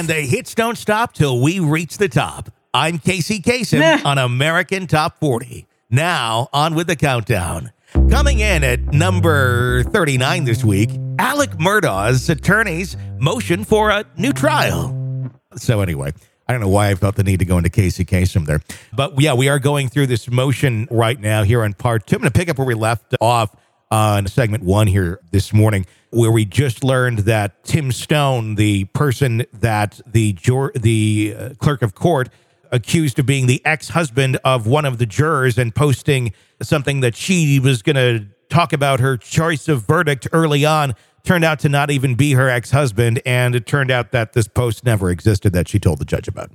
And the hits don't stop till we reach the top. I'm Casey Kasem on American Top 40. Now, on with the countdown. Coming in at number 39 this week, Alec Murdaugh's attorneys motion for a new trial. So anyway, I don't know why I felt the need to go into Casey Kasem there. But yeah, we are going through this motion right now here on part 2. I'm going to pick up where we left off on segment 1 here this morning, where we just learned that Tim Stone, the person that the clerk of court accused of being the ex-husband of one of the jurors and posting something that she was going to talk about her choice of verdict early on, turned out to not even be her ex-husband, and it turned out that this post never existed that she told the judge about.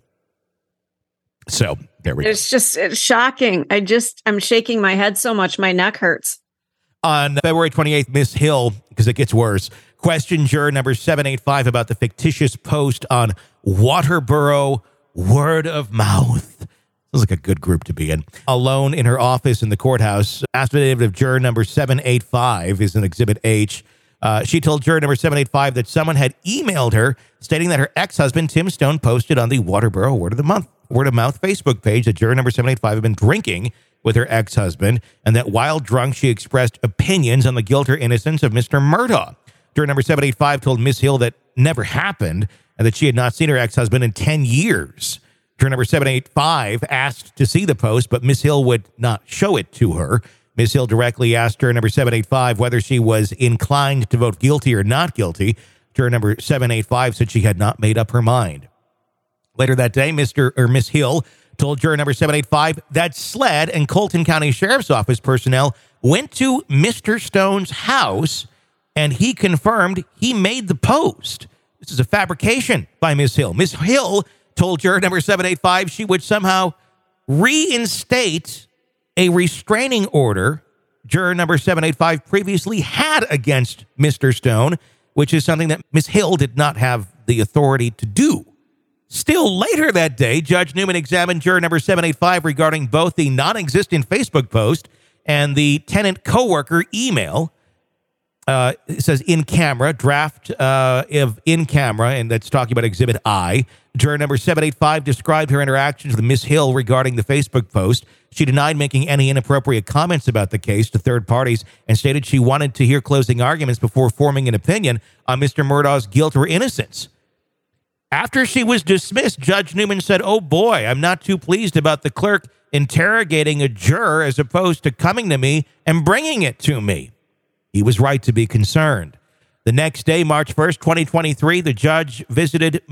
So, there we go. It's shocking. I'm shaking my head so much, my neck hurts. On February 28th, Miss Hill, because it gets worse, questioned juror number 785 about the fictitious post on Waterboro Word of Mouth. Sounds like a good group to be in. Alone in her office in the courthouse, affidavit of juror number 785 is in Exhibit H. She told juror number 785 that someone had emailed her stating that her ex-husband, Tim Stone, posted on the Waterboro Word of Mouth Facebook page that juror number 785 had been drinking with her ex-husband, and that while drunk, she expressed opinions on the guilt or innocence of Mr. Murdaugh. Juror number 785 told Miss Hill that never happened and that she had not seen her ex-husband in 10 years. Juror number 785 asked to see the post, but Miss Hill would not show it to her. Miss Hill directly asked juror number 785 whether she was inclined to vote guilty or not guilty. Juror number 785 said she had not made up her mind. Later that day, Miss Hill told juror number 785 that SLED and Colton County Sheriff's Office personnel went to Mr. Stone's house, and he confirmed he made the post. This is a fabrication by Miss Hill. Miss Hill told juror number 785 she would somehow reinstate a restraining order juror number 785 previously had against Mr. Stone, which is something that Miss Hill did not have the authority to do. Still later that day, Judge Newman examined juror number 785 regarding both the non-existent Facebook post and the tenant coworker email. It says in camera, draft of in camera, and that's talking about Exhibit I. Juror number 785 described her interactions with Miss Hill regarding the Facebook post. She denied making any inappropriate comments about the case to third parties and stated she wanted to hear closing arguments before forming an opinion on Mr. Murdaugh's guilt or innocence. After she was dismissed, Judge Newman said, "Oh boy, I'm not too pleased about the clerk interrogating a juror as opposed to coming to me and bringing it to me." He was right to be concerned. The next day, March 1st, 2023, the jury visited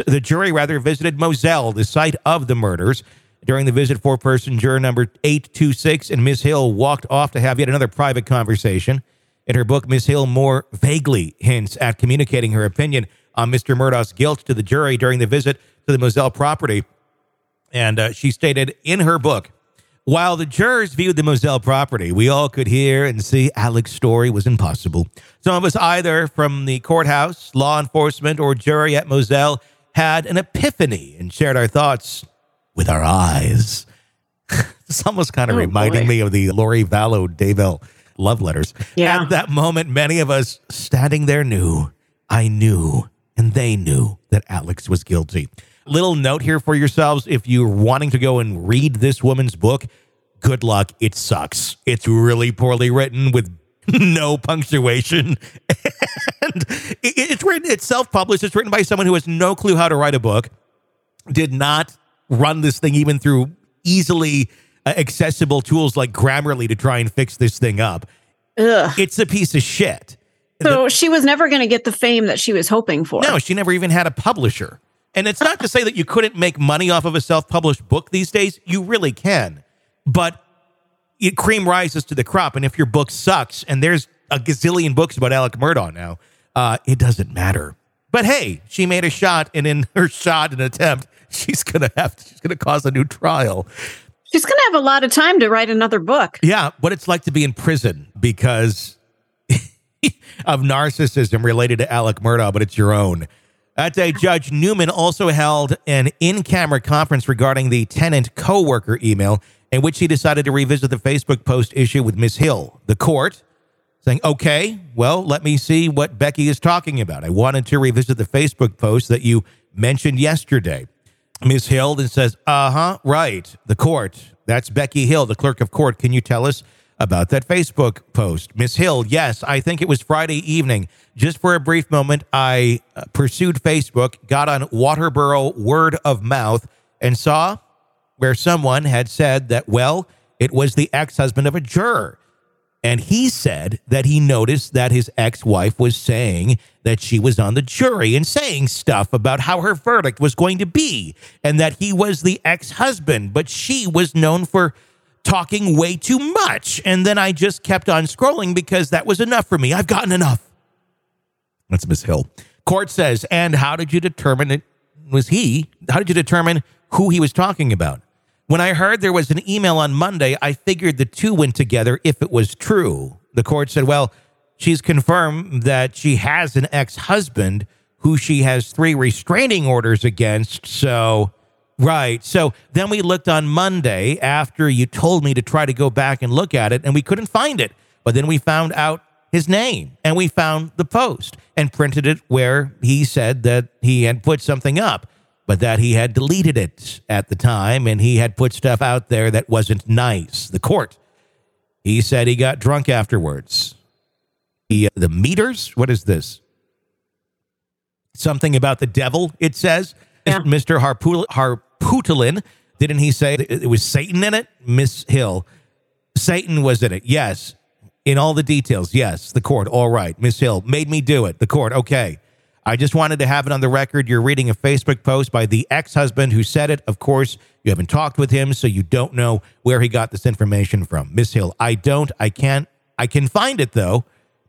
Moselle, the site of the murders. During the visit, four-person juror number 826 and Ms. Hill walked off to have yet another private conversation. In her book, Ms. Hill more vaguely hints at communicating her opinion on Mr. Murdaugh's guilt to the jury during the visit to the Moselle property. And she stated in her book, "While the jurors viewed the Moselle property, we all could hear and see Alec's story was impossible. Some of us, either from the courthouse, law enforcement, or jury at Moselle, had an epiphany and shared our thoughts with our eyes." It's almost kind of reminding me of the Lori Vallow Daybell love letters. Yeah. At that moment, many of us standing there knew, I knew, and they knew that Alex was guilty. Little note here for yourselves. If you're wanting to go and read this woman's book, good luck. It sucks. It's really poorly written with no punctuation. And it's self-published. It's written by someone who has no clue how to write a book, did not run this thing even through easily accessible tools like Grammarly to try and fix this thing up. Ugh. It's a piece of shit. So she was never going to get the fame that she was hoping for. No, she never even had a publisher. And it's not to say that you couldn't make money off of a self-published book these days. You really can. But cream rises to the crop. And if your book sucks, and there's a gazillion books about Alec Murdaugh now, it doesn't matter. But hey, she made a shot, and in her shot and attempt, she's gonna cause a new trial. She's going to have a lot of time to write another book. Yeah, what it's like to be in prison because of narcissism related to Alec Murdaugh, but it's your own. That day, Judge Newman also held an in-camera conference regarding the tenant co-worker email in which he decided to revisit the Facebook post issue with Ms. Hill. The court saying, okay, well, let me see what Becky is talking about. I wanted to revisit the Facebook post that you mentioned yesterday. Ms. Hill then says, right, the court. That's Becky Hill, the clerk of court. Can you tell us about that Facebook post? Ms. Hill, yes, I think it was Friday evening. Just for a brief moment, I pursued Facebook, got on Waterboro Word of Mouth, and saw where someone had said that, well, it was the ex-husband of a juror. And he said that he noticed that his ex-wife was saying that she was on the jury and saying stuff about how her verdict was going to be and that he was the ex-husband, but she was known for talking way too much. And then I just kept on scrolling because that was enough for me. I've gotten enough. That's Ms. Hill. Court says, and how did you determine it was he? How did you determine who he was talking about? When I heard there was an email on Monday, I figured the two went together if it was true. The court said, well, she's confirmed that she has an ex-husband who she has 3 restraining orders against. So, right. So then we looked on Monday after you told me to try to go back and look at it, and we couldn't find it. But then we found out his name, and we found the post and printed it where he said that he had put something up, but that he had deleted it at the time, and he had put stuff out there that wasn't nice. The court, he said he got drunk afterwards. The meters, what is this? Something about the devil, it says. Yeah. Mr. Harputelin, didn't he say it was Satan in it? Miss Hill, Satan was in it, yes. In all the details, yes. The court, all right. Miss Hill, made me do it. The court, okay. I just wanted to have it on the record. You're reading a Facebook post by the ex-husband who said it. Of course, you haven't talked with him, so you don't know where he got this information from. Miss Hill, I can find it, though.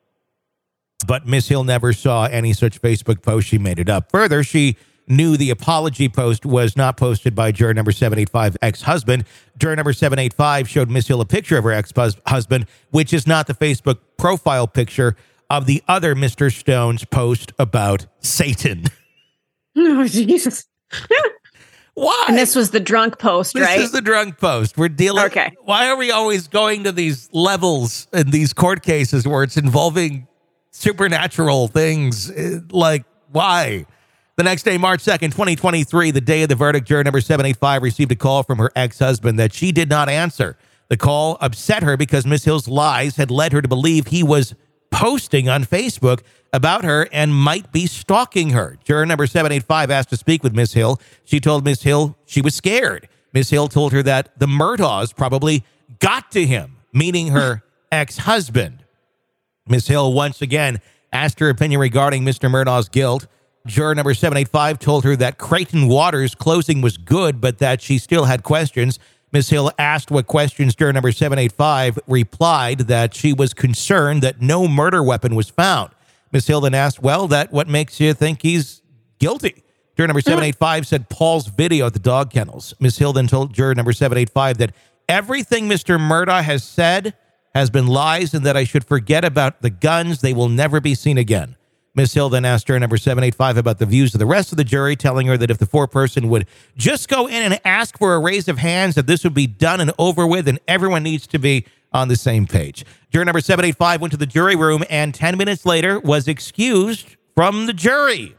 But Miss Hill never saw any such Facebook post. She made it up. Further, she knew the apology post was not posted by juror number 785, ex-husband. Juror number 785 showed Miss Hill a picture of her ex-husband, which is not the Facebook profile picture of the other Mr. Stone's post about Satan. Oh, Jesus. Why? And this was the drunk post, right? This is the drunk post. We're dealing... Okay. Why are we always going to these levels in these court cases where it's involving supernatural things? Like, why? The next day, March 2nd, 2023, the day of the verdict, juror number 785 received a call from her ex-husband that she did not answer. The call upset her because Miss Hill's lies had led her to believe he was posting on Facebook about her and might be stalking her. Juror number 785 asked to speak with Miss Hill. She told Miss Hill she was scared. Miss Hill told her that the Murdaughs probably got to him, meaning her ex-husband. Miss Hill once again asked her opinion regarding Mr. Murdaugh's guilt. Juror number 785 told her that Creighton Waters' closing was good, but that she still had questions. Ms. Hill asked what questions. Juror number 785 replied that she was concerned that no murder weapon was found. Ms. Hill then asked, well, that what makes you think he's guilty? Juror number 785 said Paul's video at the dog kennels. Ms. Hill then told juror number 785 that everything Mr. Murdaugh has said has been lies and that I should forget about the guns. They will never be seen again. Ms. Hill then asked juror number 785 about the views of the rest of the jury, telling her that if the foreperson would just go in and ask for a raise of hands, that this would be done and over with, and everyone needs to be on the same page. Juror number 785 went to the jury room and 10 minutes later was excused from the jury.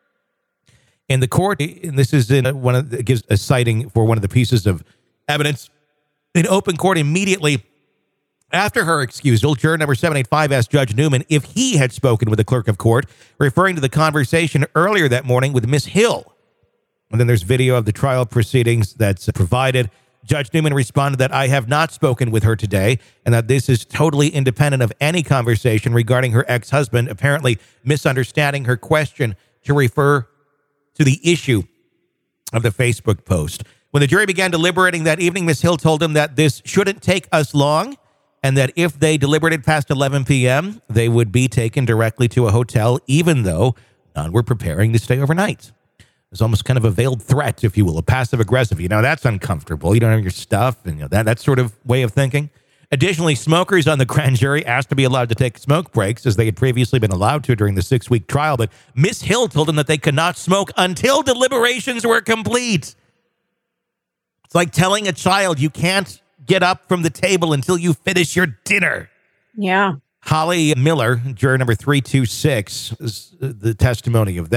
In the court, and this is in it gives a citing for one of the pieces of evidence. In open court, immediately after her excusal, juror number 785 asked Judge Newman if he had spoken with the clerk of court, referring to the conversation earlier that morning with Miss Hill. And then there's video of the trial proceedings that's provided. Judge Newman responded that I have not spoken with her today and that this is totally independent of any conversation regarding her ex-husband, apparently misunderstanding her question to refer to the issue of the Facebook post. When the jury began deliberating that evening, Miss Hill told him that this shouldn't take us long, and that if they deliberated past 11 p.m., they would be taken directly to a hotel, even though none were preparing to stay overnight. It's almost kind of a veiled threat, if you will, a passive-aggressive. That's uncomfortable. You don't have your stuff, and that sort of way of thinking. Additionally, smokers on the grand jury asked to be allowed to take smoke breaks, as they had previously been allowed to during the 6-week trial, but Miss Hill told them that they could not smoke until deliberations were complete. It's like telling a child you can't get up from the table until you finish your dinner. Yeah. Holly Miller, juror number 326, is the testimony of that.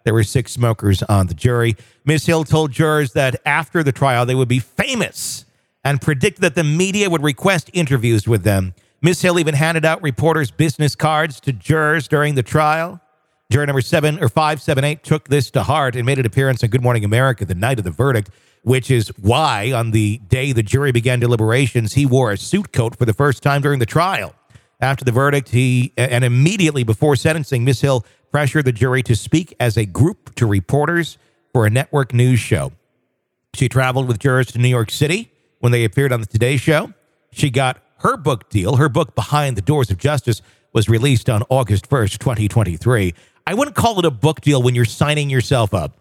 There were 6 smokers on the jury. Ms. Hill told jurors that after the trial, they would be famous and predicted that the media would request interviews with them. Ms. Hill even handed out reporters' business cards to jurors during the trial. Juror number 578 took this to heart and made an appearance on Good Morning America the night of the verdict, which is why on the day the jury began deliberations, he wore a suit coat for the first time during the trial. After the verdict, and immediately before sentencing, Ms. Hill pressured the jury to speak as a group to reporters for a network news show. She traveled with jurors to New York City when they appeared on the Today Show. She got her book deal. Her book, Behind the Doors of Justice, was released on August 1st, 2023. I wouldn't call it a book deal when you're signing yourself up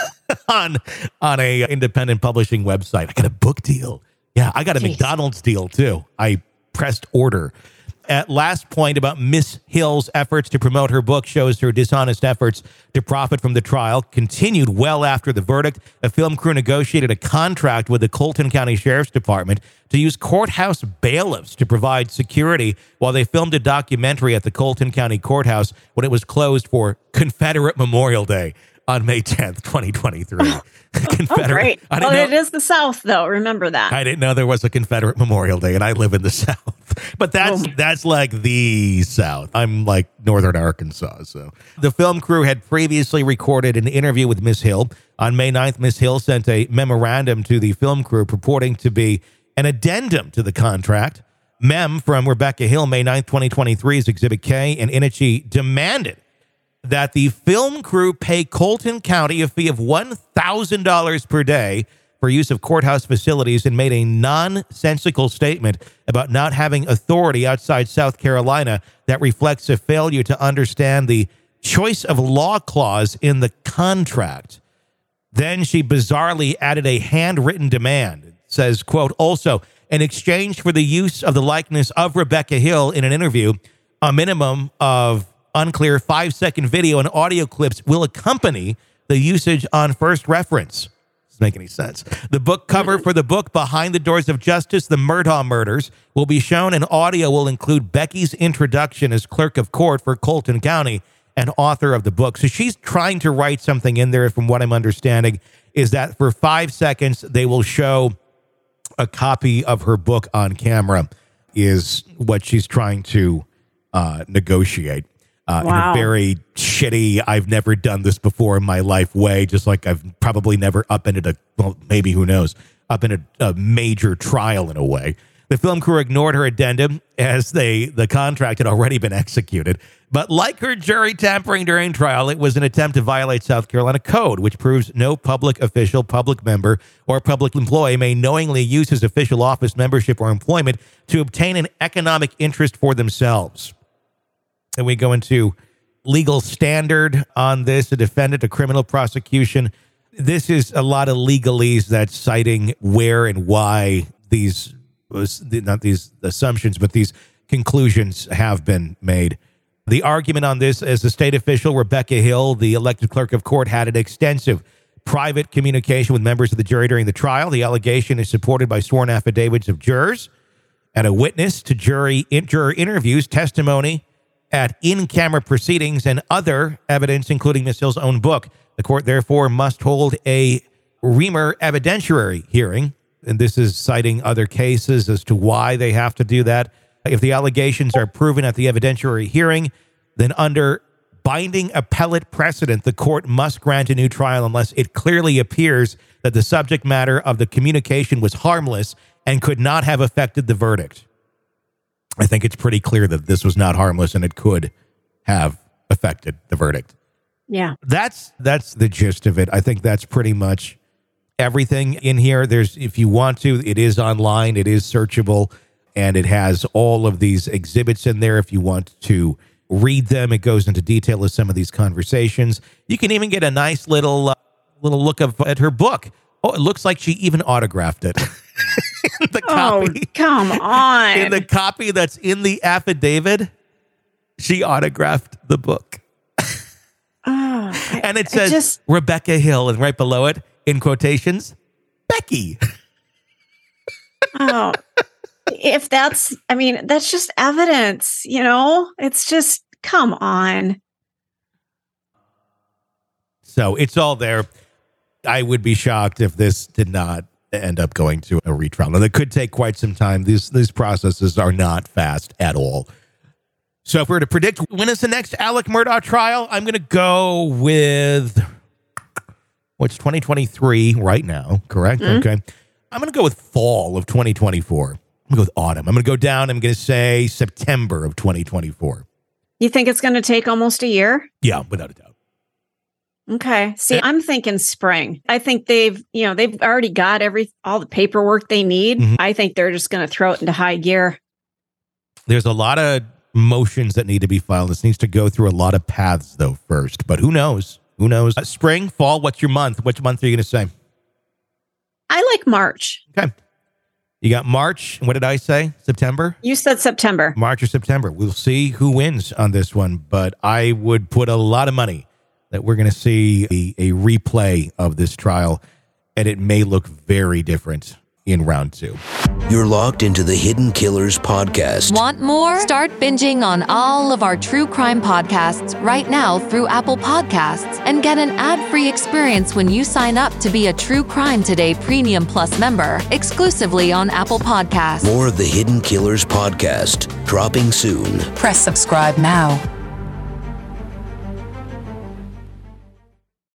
on a independent publishing website. I got a book deal. Yeah, I got a McDonald's deal, too. I pressed order. At last point about Miss Hill's efforts to promote her book shows her dishonest efforts to profit from the trial continued well after the verdict. A film crew negotiated a contract with the Colton County Sheriff's Department to use courthouse bailiffs to provide security while they filmed a documentary at the Colton County Courthouse when it was closed for Confederate Memorial Day on May 10th, 2023. Great. It is the South, though. Remember that. I didn't know there was a Confederate Memorial Day, and I live in the South. But that's like the South. I'm like Northern Arkansas. So the film crew had previously recorded an interview with Ms. Hill. On May 9th, Ms. Hill sent a memorandum to the film crew purporting to be an addendum to the contract. Mem from Rebecca Hill, May 9th, 2023 is Exhibit K, and Inichi demanded that the film crew pay Colton County a fee of $1,000 per day for use of courthouse facilities and made a nonsensical statement about not having authority outside South Carolina that reflects a failure to understand the choice of law clause in the contract. Then she bizarrely added a handwritten demand. It says, quote, also, in exchange for the use of the likeness of Rebecca Hill in an interview, a minimum of unclear 5-second video and audio clips will accompany the usage on first reference. Doesn't make any sense. The book cover for the book Behind the Doors of Justice, The Murdaugh Murders, will be shown, and audio will include Becky's introduction as clerk of court for Colton County and author of the book. So she's trying to write something in there, from what I'm understanding, is that for 5 seconds, they will show a copy of her book on camera is what she's trying to negotiate. In a very shitty, I've never done this before in my life way, just like I've probably never upended maybe, who knows, upended a major trial in a way. The film crew ignored her addendum as the contract had already been executed. But like her jury tampering during trial, it was an attempt to violate South Carolina code, which proves no public official, public member, or public employee may knowingly use his official office, membership, or employment to obtain an economic interest for themselves. And we go into legal standard on this, a defendant, a criminal prosecution. This is a lot of legalese that's citing where and why these, not these assumptions, but these conclusions have been made. The argument on this, as the state official, Rebecca Hill, the elected clerk of court, had an extensive private communication with members of the jury during the trial. The allegation is supported by sworn affidavits of jurors and a witness to juror interviews, testimony at in-camera proceedings, and other evidence, including Ms. Hill's own book. The court, therefore, must hold a Reamer evidentiary hearing, and this is citing other cases as to why they have to do that. If the allegations are proven at the evidentiary hearing, then under binding appellate precedent, the court must grant a new trial unless it clearly appears that the subject matter of the communication was harmless and could not have affected the verdict. I think it's pretty clear that this was not harmless and it could have affected the verdict. Yeah. That's the gist of it. I think that's pretty much everything in here. If you want to, it is online, it is searchable, and it has all of these exhibits in there. If you want to read them, it goes into detail of some of these conversations. You can even get a nice little look at her book. Oh, it looks like she even autographed it. The copy. Oh, come on. In the copy that's in the affidavit, she autographed the book. And it says Rebecca Hill, and right below it, in quotations, Becky. Oh, that's just evidence, It's just, come on. So it's all there. I would be shocked if this did not end up going to a retrial. Now, that could take quite some time. These processes are not fast at all. So if we were to predict when is the next Alec Murdaugh trial, I'm going to go with what's 2023 right now, correct? Mm-hmm. Okay. I'm going to go with fall of 2024. I'm going to go with autumn. I'm going to go down. I'm going to say September of 2024. You think it's going to take almost a year? Yeah, without a doubt. Okay. See, I'm thinking spring. I think they've already got all the paperwork they need. Mm-hmm. I think they're just going to throw it into high gear. There's a lot of motions that need to be filed. This needs to go through a lot of paths, though, first. But who knows? Who knows? Spring, fall, what's your month? Which month are you going to say? I like March. Okay. You got March. What did I say? September? You said September. March or September. We'll see who wins on this one. But I would put a lot of money that we're going to see a replay of this trial, and it may look very different in round 2. You're locked into the Hidden Killers podcast. Want more? Start binging on all of our true crime podcasts right now through Apple Podcasts and get an ad-free experience when you sign up to be a True Crime Today Premium Plus member, exclusively on Apple Podcasts. More of the Hidden Killers podcast, dropping soon. Press subscribe now.